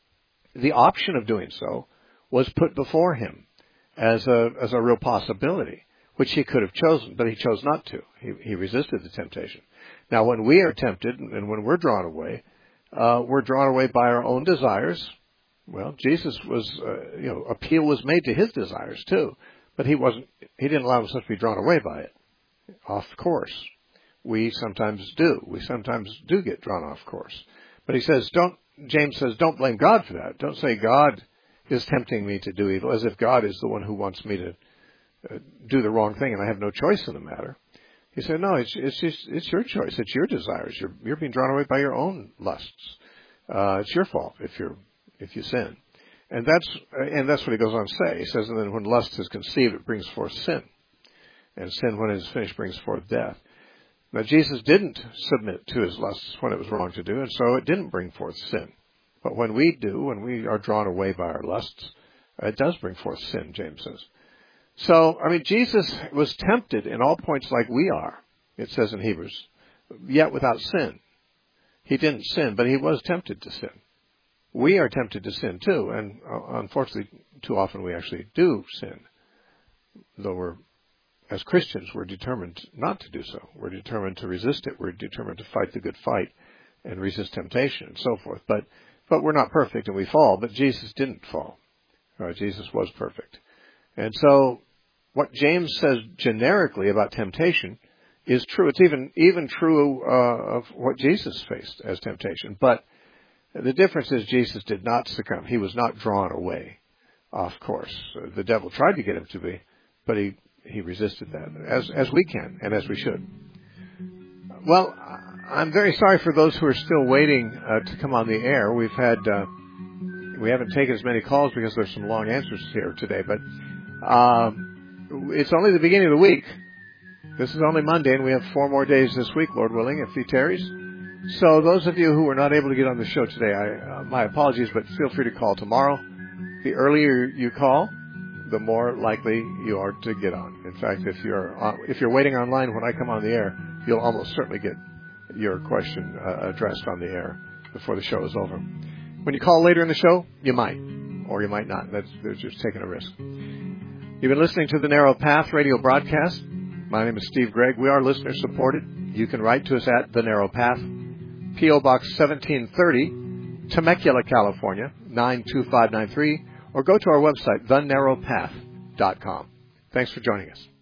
the option of doing so was put before him as a as a real possibility, which he could have chosen, but he chose not to. He, he resisted the temptation. Now, when we are tempted and when we're drawn away, uh, we're drawn away by our own desires. Well, Jesus was, uh, you know, appeal was made to his desires too, but he wasn't. He didn't allow himself to be drawn away by it. Off course, we sometimes do. We sometimes do get drawn off course. But he says, don't. James says, don't blame God for that. Don't say God is tempting me to do evil, as if God is the one who wants me to uh, do the wrong thing and I have no choice in the matter. He said, no, it's it's just, it's your choice. It's your desires. You're you're being drawn away by your own lusts. Uh, it's your fault if you're. if you sin. And that's and that's what he goes on to say. He says, and then when lust is conceived, it brings forth sin. And sin, when it is finished, brings forth death. Now, Jesus didn't submit to his lusts when it was wrong to do, and so it didn't bring forth sin. But when we do, when we are drawn away by our lusts, it does bring forth sin, James says. So, I mean, Jesus was tempted in all points like we are, it says in Hebrews, yet without sin. He didn't sin, but he was tempted to sin. We are tempted to sin too, and uh, unfortunately, too often we actually do sin. Though we're, as Christians, we're determined not to do so. We're determined to resist it. We're determined to fight the good fight and resist temptation and so forth. But, but we're not perfect and we fall. But Jesus didn't fall. Uh, Jesus was perfect. And so, what James says generically about temptation is true. It's even even true uh, of what Jesus faced as temptation, but the difference is Jesus did not succumb. He was not drawn away off course. The devil tried to get him to be, but he, he resisted that, as as we can and as we should. Well, I'm very sorry for those who are still waiting uh, to come on the air. We've had, uh, we haven't taken as many calls because there's some long answers here today, but um, it's only the beginning of the week. This is only Monday, and we have four more days this week, Lord willing, if he tarries. So those of you who were not able to get on the show today, I, uh, my apologies, but feel free to call tomorrow. The earlier you call, the more likely you are to get on. In fact, if you're on, if you're waiting online when I come on the air, you'll almost certainly get your question uh, addressed on the air before the show is over. When you call later in the show, you might, or you might not. That's they're just taking a risk. You've been listening to the Narrow Path radio broadcast. My name is Steve Gregg. We are listener supported. You can write to us at The Narrow Path, P O Box seventeen thirty, Temecula, California, nine two five nine three, or go to our website, the narrow path dot com. Thanks for joining us.